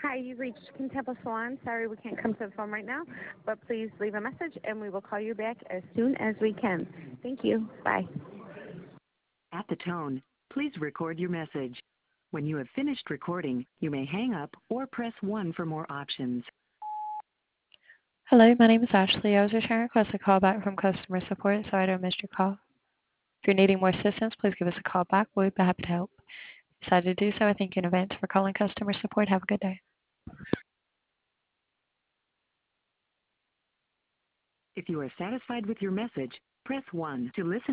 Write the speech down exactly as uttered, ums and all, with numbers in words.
Hi, you've reached Contempla Salon. Sorry we can't come to the phone right now, but please leave a message and we will call you back as soon as we can. Thank you. Bye. At the tone, please record your message. When you have finished recording, you may hang up or press one for more options. Hello, my name is Ashley. I was returning a request a call back from customer support, so I don't miss your call. If you're needing more assistance, please give us a call back. We'll be happy to help. If you decide to do so, I thank you in advance for calling customer support. Have a good day. If you are satisfied with your message, press one to listen.